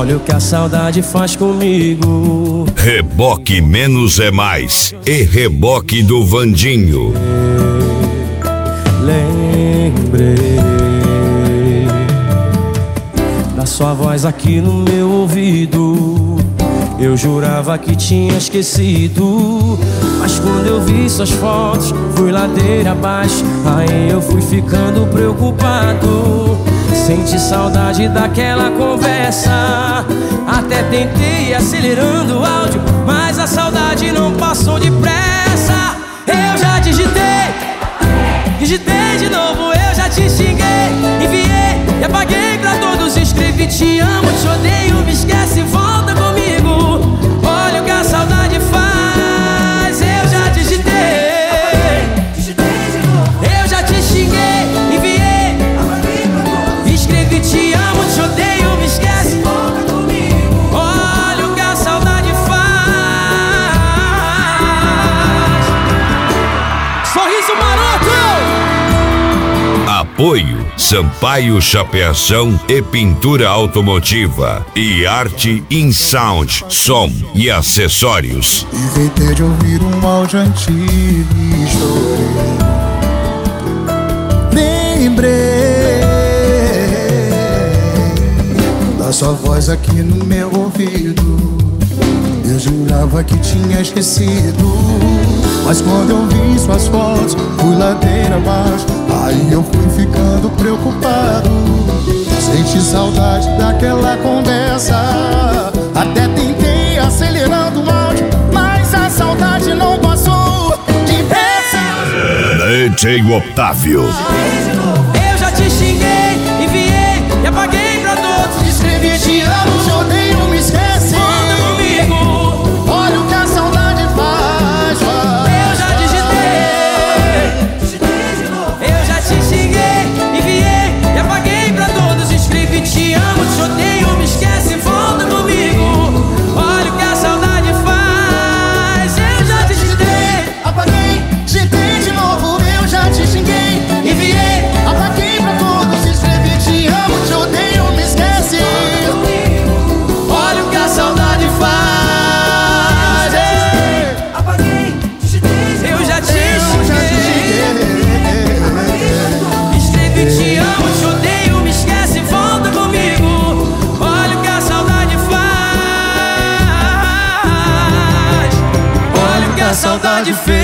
Olha o que a saudade faz comigo. Reboque Menos é Mais e Reboque do Vandinho. Lembrei da sua voz aqui no meu ouvido. Eu jurava que tinha esquecido, mas quando eu vi suas fotos, fui ladeira abaixo. Aí eu fui ficando preocupado. Senti saudade daquela conversa. Até tentei ir acelerando o áudio, mas a saudade não passou depressa. Eu já digitei de novo, eu já te xinguei, enviei e apaguei pra todos. Escrevi te amo, te odeio, me esquece, volta comigo. Olha o que a saudade faz. Eu já digitei de novo, eu já te xinguei, enviei, escrevi te amo, te odeio, me esquece, volta comigo. Olha o que a saudade faz. Sorriso maroto. Apoio Sampaio Chapeação e Pintura Automotiva e Arte in Sound, som e acessórios. Inventei de ouvir um áudio antigo e chorei. Lembrei da sua voz aqui no meu ouvido. Eu jurava que tinha esquecido, mas quando eu vi suas fotos, fui ladeira abaixo. Aí eu fui ficando preocupado. Senti saudade daquela conversa. Até tentei acelerando o áudio, mas a saudade não passou depressa. DJ Otávio. Eu já te xinguei, enviei e apaguei pra todos. Escrevi te amo, te odeio, me esquece, volta comigo. Olha o que a saudade faz. Eu já digitei de novo, eu já te xinguei, enviei e apaguei pra todos. Escrevi te amo, te odeio, me esquece, volta comigo. Olha o que a saudade faz. Eu já digitei, Apaguei, digitei de novo, eu já te xinguei, enviei, apaguei pra todos. Escrevi te amo, te odeio, me esquece. olha o que a saudade faz. Apaguei, digitei, Eu já te eu já te xinguei, xinguei. escrevi te amo, te odeio, me esquece, volta comigo. Olha o que a saudade faz. Olha o que a saudade fez.